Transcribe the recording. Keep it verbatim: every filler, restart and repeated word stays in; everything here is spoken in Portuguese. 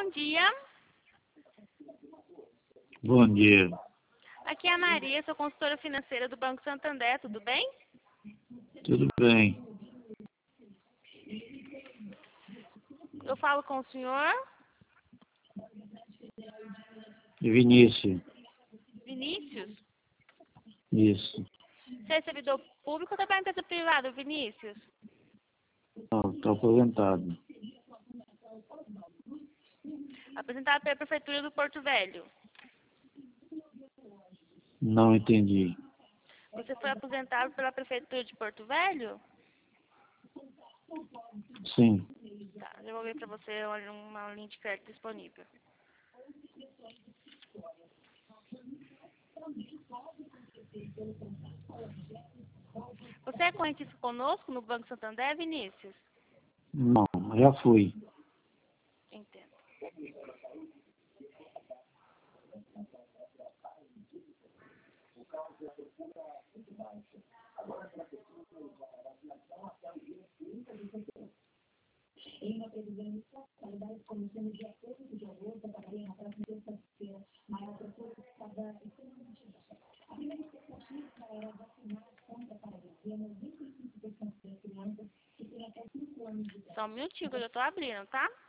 bom dia. Bom dia. Aqui é a Maria, sou consultora financeira do Banco Santander, tudo bem? Tudo bem. Eu falo com o senhor Vinícius. Vinícius. Isso. Você é servidor público ou trabalha em empresa privada, Vinícius? Não, estou aposentado. Apresentado pela Prefeitura do Porto Velho. Não entendi. Você foi aposentado pela Prefeitura de Porto Velho? Sim. Tá, eu vou ver para você uma linha de crédito disponível. Você é correntista conosco no Banco Santander, Vinícius? Não, já fui. Entendo. Só um minutinho que eu já estou abrindo, tá?